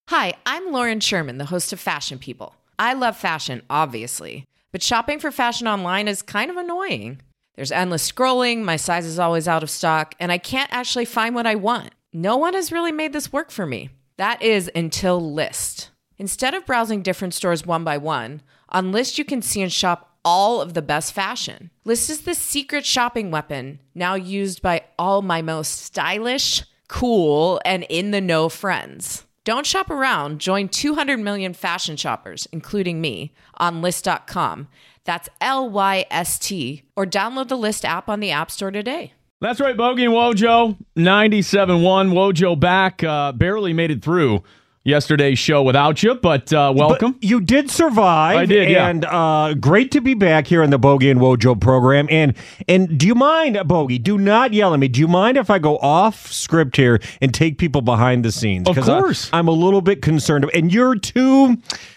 Hi, I'm Lauren Sherman, the host of Fashion People. I love fashion, obviously, but shopping for fashion online is kind of annoying. There's endless scrolling, my size is always out of stock, and I can't actually find what I want. No one has really made this work for me. That is until Lyst. Instead of browsing different stores one by one, on Lyst you can see and shop all of the best fashion. Lyst is the secret shopping weapon, now used by all my most stylish, cool, and in-the-know friends. Don't shop around. Join 200 million fashion shoppers, including me, on Lyst.com. That's Lyst, or download the Lyst app on the App Store today. That's right, Bogey and Wojo. 97.1. Wojo back. Barely made it through yesterday's show without you, but welcome. But you did survive. I did, yeah. And great to be back here in the Bogey and Wojo program. And do you mind, Bogey, do not yell at me. Do you mind if I go off script here and take people behind the scenes? Of course. I'm a little bit concerned. And you're too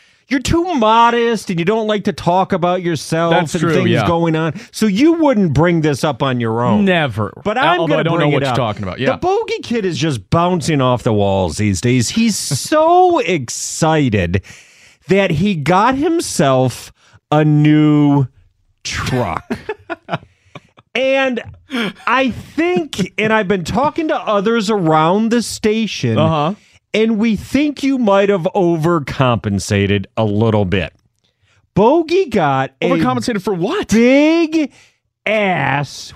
modest and you don't like to talk about yourself. That's and true, things yeah. going on. So you wouldn't bring this up on your own. Never. But I'm Although going to I don't bring know what it you're up. talking about. Yeah. The Bogey Kid is just bouncing off the walls these days. He's so excited that he got himself a new truck. And I think, and I've been talking to others around the station, and we think you might have overcompensated a little bit. Bogey got Overcompensated for what? big ass,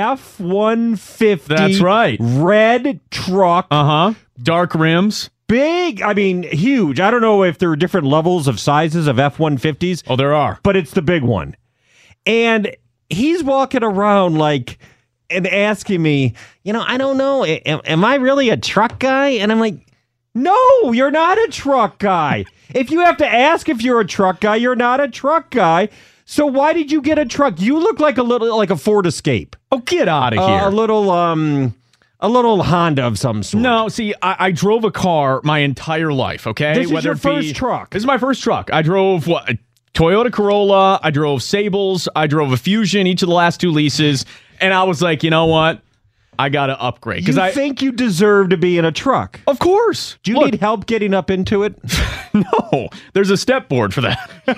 F-150. That's right. Red truck. Dark rims. Big, I mean, huge. I don't know if there are different levels of sizes of F-150s. Oh, there are. But it's the big one. And he's walking around like, and asking me, I don't know, am I really a truck guy? And I'm like, no, you're not a truck guy. If you have to ask if you're a truck guy, you're not a truck guy. So why did you get a truck? You look like a Ford Escape. Oh, get out of here. A little Honda of some sort. No, see, I drove a car my entire life, okay? This is your first truck. This is my first truck. I drove, Toyota Corolla. I drove Sables. I drove a Fusion, each of the last two leases. And I was like, you know what? I got to upgrade. You think you deserve to be in a truck? Of course. Do you need help getting up into it? No, there's a step board for that.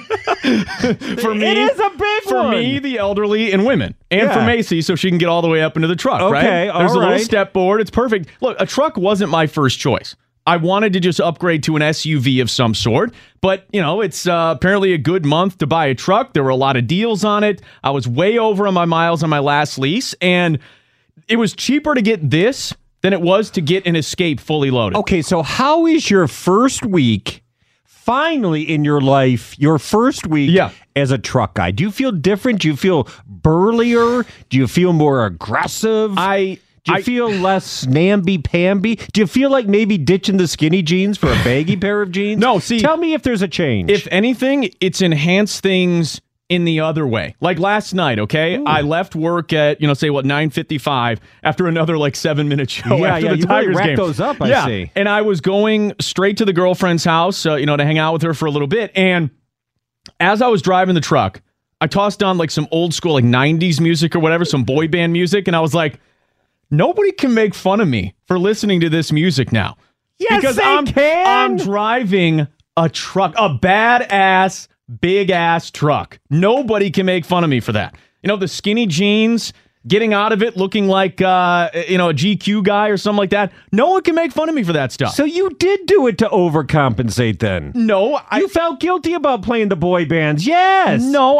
For me, it is a big for one. For me, the elderly, and women. And for Macy, so she can get all the way up into the truck, right? Okay, all There's a little right. step board. It's perfect. Look, a truck wasn't my first choice. I wanted to just upgrade to an SUV of some sort, but, it's apparently a good month to buy a truck. There were a lot of deals on it. I was way over on my miles on my last lease, and it was cheaper to get this than it was to get an Escape fully loaded. Okay, so how is your first week, finally in your life, your first week as a truck guy? Do you feel different? Do you feel burlier? Do you feel more aggressive? Do you feel less namby-pamby? Do you feel like maybe ditching the skinny jeans for a baggy pair of jeans? No, see. Tell me if there's a change. If anything, it's enhanced things in the other way. Like last night, okay? Ooh. I left work at, 9:55 after another 7-minute show after the you Tigers really racked game. Those up, I see. And I was going straight to the girlfriend's house, to hang out with her for a little bit. And as I was driving the truck, I tossed on some old school 90s music or whatever, some boy band music, and I was like, nobody can make fun of me for listening to this music now. Yes, because I'm driving a truck, a badass, big-ass truck. Nobody can make fun of me for that. The skinny jeans, getting out of it looking like, a GQ guy or something like that. No one can make fun of me for that stuff. So you did do it to overcompensate then? No. You felt guilty about playing the boy bands. Yes. No,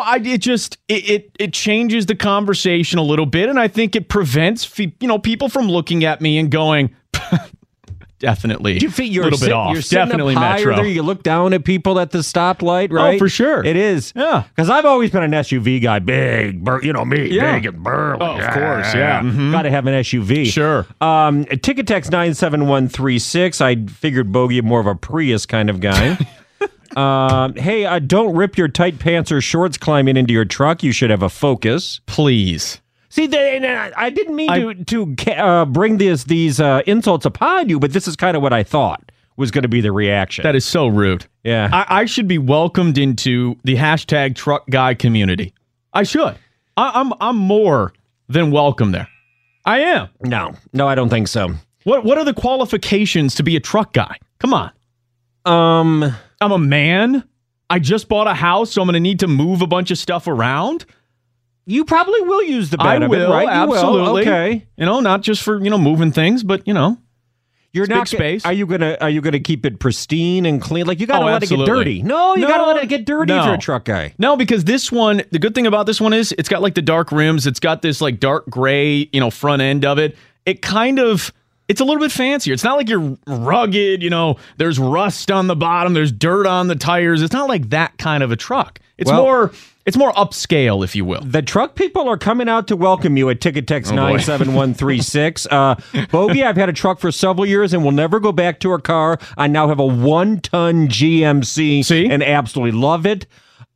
it changes the conversation a little bit, and I think it prevents, people from looking at me and going, definitely. Do you feel you're a little bit off? You're Definitely up higher Metro. there. You look down at people at the stoplight, right? Oh, for sure. It is. Yeah. Because I've always been an SUV guy. Big, big and burly. Oh, of course, yeah. Mm-hmm. Got to have an SUV. Sure. Ticket text 97136. I figured Bogey more of a Prius kind of guy. Hey, don't rip your tight pants or shorts climbing into your truck. You should have a Focus. Please. See, I didn't mean to bring these insults upon you, but this is kind of what I thought was going to be the reaction. That is so rude. Yeah. I should be welcomed into the hashtag truck guy community. I should. I'm more than welcome there. I am. No, I don't think so. What are the qualifications to be a truck guy? Come on. I'm a man. I just bought a house, so I'm going to need to move a bunch of stuff around. You probably will use the bed I of will, it, right? absolutely. You will. Okay. Not just for, moving things, but, You're not big space. Are you gonna keep it pristine and clean? Like you gotta let absolutely. it get dirty. No, you gotta let it get dirty if you're a truck guy. No, because this one, the good thing about this one is it's got like the dark rims. It's got this like dark gray, front end of it. It's a little bit fancier. It's not like you're rugged, there's rust on the bottom, there's dirt on the tires. It's not like that kind of a truck. It's more upscale, if you will. The truck people are coming out to welcome you at Ticket Text 97136. Bogey, I've had a truck for several years and will never go back to a car. I now have a 1-ton GMC and absolutely love it.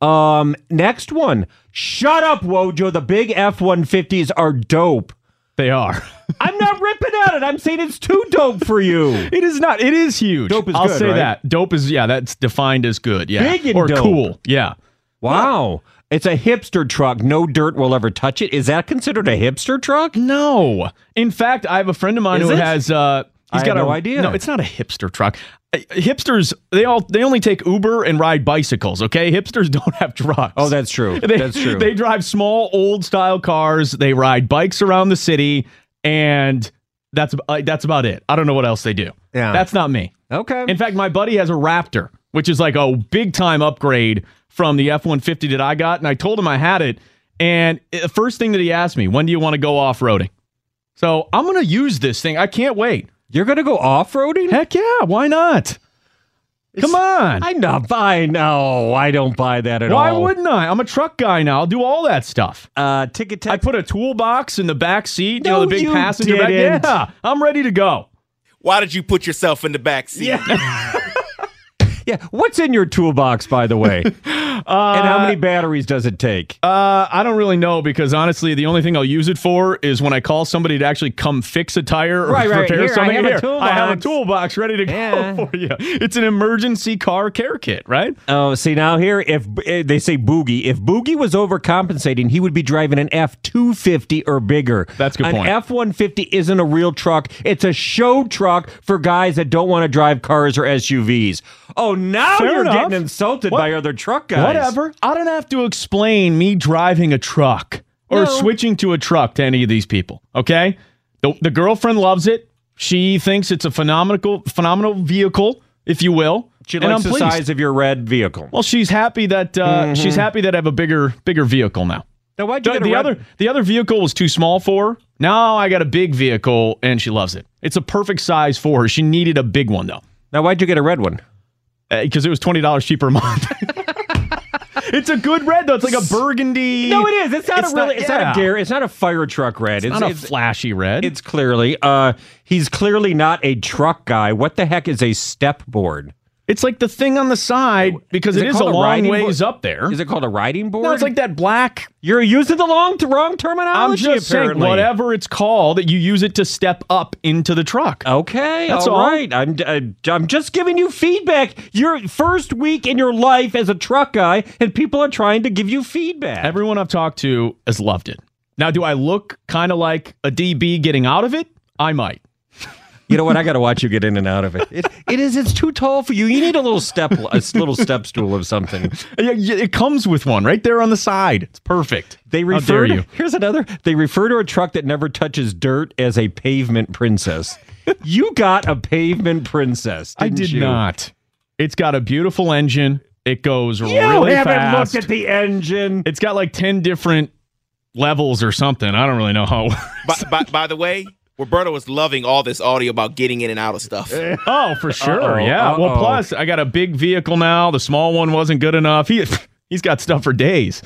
Next one. Shut up, Wojo. The big F-150s are dope. They are. I'm not ripping at it. I'm saying it's too dope for you. It is not. It is huge. Dope is I'll good, say right? that. Dope is, that's defined as good. Yeah. Big and or dope. cool. Yeah. Wow. It's a hipster truck. No dirt will ever touch it. Is that considered a hipster truck? No. In fact, I have a friend of mine who has he's got no idea. No, it's not a hipster truck. Hipsters, they only take Uber and ride bicycles, okay? Hipsters don't have trucks. Oh, that's true. That's true. They drive small, old-style cars. They ride bikes around the city, and that's about it. I don't know what else they do. Yeah. That's not me. Okay. In fact, my buddy has a Raptor, which is like a big-time upgrade from the F-150 that I got, and I told him I had it, and the first thing that he asked me, when do you want to go off-roading? So I'm going to use this thing. I can't wait. You're going to go off-roading? Heck yeah, why not? Come on. I don't buy that at all. Why wouldn't I? I'm a truck guy now. I'll do all that stuff. Ticket Text. I put a toolbox in the back seat, No, the big you passenger didn't. back. Yeah, I'm ready to go. Why did you put yourself in the back seat? Yeah. Yeah. What's in your toolbox, by the way? And how many batteries does it take? I don't really know because honestly, the only thing I'll use it for is when I call somebody to actually come fix a tire or repair Here, something. I have a toolbox ready to go for you. It's an emergency car care kit, right? Oh, see now here, if they say Boogie, if Boogie was overcompensating, he would be driving an F-250 or bigger. That's a good point. An F-150 isn't a real truck. It's a show truck for guys that don't want to drive cars or SUVs. Oh, now Fair you're enough. getting insulted by other truck guys. Whatever. I don't have to explain me driving a truck or switching to a truck to any of these people, okay? The girlfriend loves it. She thinks it's a phenomenal vehicle, if you will. She and likes I'm the pleased. size of your red vehicle. Well, she's happy that I have a bigger vehicle now. Now, why'd you get a red? The other vehicle was too small for her. Now I got a big vehicle, and she loves it. It's a perfect size for her. She needed a big one, though. Now, why'd you get a red one? Because it was $20 cheaper a month. It's a good red though. It's like a burgundy. No, it is. It's not a fire truck red. It's not a flashy red. It's clearly. He's clearly not a truck guy. What the heck is a step board? It's like the thing on the side because it is a long ways up there. Is it called a riding board? No, it's like that black. You're using the wrong terminology. I'm just apparently. saying, whatever it's called, you use it to step up into the truck. Okay, That's all all. right. I'm just giving you feedback. Your first week in your life as a truck guy, and people are trying to give you feedback. Everyone I've talked to has loved it. Now, do I look kind of like a DB getting out of it? I might. You know what? I got to watch you get in and out of it. It's too tall for you. You need a little step stool of something. It comes with one right there on the side. It's perfect. How dare you? Here's another. They refer to a truck that never touches dirt as a pavement princess. You got a pavement princess, didn't you? I did not. It's got a beautiful engine. It goes really fast. You haven't looked at the engine. It's got like 10 different levels or something. I don't really know how it works. By the way, Roberto is loving all this audio about getting in and out of stuff. Oh, for sure. Yeah. Well, plus, I got a big vehicle now. The small one wasn't good enough. He's got stuff for days.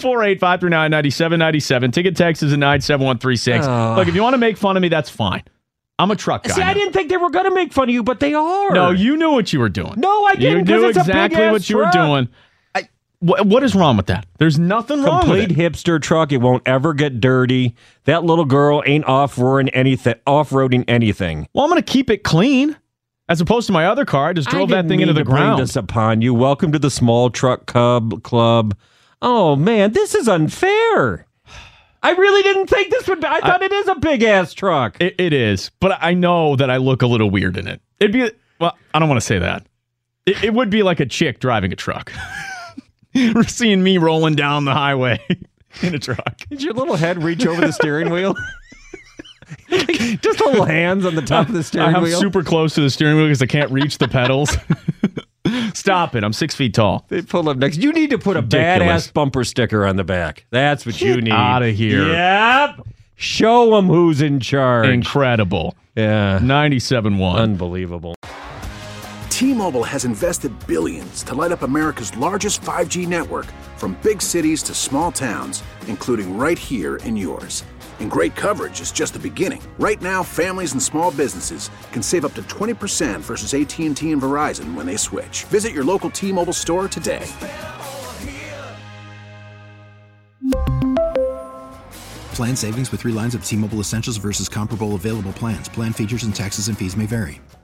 248-539-9797. Ticket text is at 97136. Look, if you want to make fun of me, that's fine. I'm a truck guy. See, I didn't think they were going to make fun of you, but they are. No, you knew what you were doing. No, I didn't. You knew it's exactly a what you were doing. What is wrong with that? There's nothing wrong with it. Complete hipster truck. It won't ever get dirty. That little girl ain't off-roading anything. Well, I'm going to keep it clean. As opposed to my other car, I just drove that thing into the ground. Bring this upon you. Welcome to the Small Truck Club. Oh, man, this is unfair. I really didn't think this would be. I thought it is a big-ass truck. It is, but I know that I look a little weird in it. Well, I don't want to say that. It would be like a chick driving a truck. We're seeing me rolling down the highway in a truck. Did your little head reach over the steering wheel? Just hold hands on the top of the steering I'm wheel. super close to the steering wheel because I can't reach the pedals. Stop it. I'm 6 feet tall. They pull up next. You need to put a Ridiculous. badass bumper sticker on the back. That's what you need. Out of here. Yep. Show them who's in charge. Incredible. Yeah. 97.1. Unbelievable. T-Mobile has invested billions to light up America's largest 5G network, from big cities to small towns, including right here in yours. And great coverage is just the beginning. Right now, families and small businesses can save up to 20% versus AT&T and Verizon when they switch. Visit your local T-Mobile store today. Plan savings with 3 lines of T-Mobile Essentials versus comparable available plans. Plan features and taxes and fees may vary.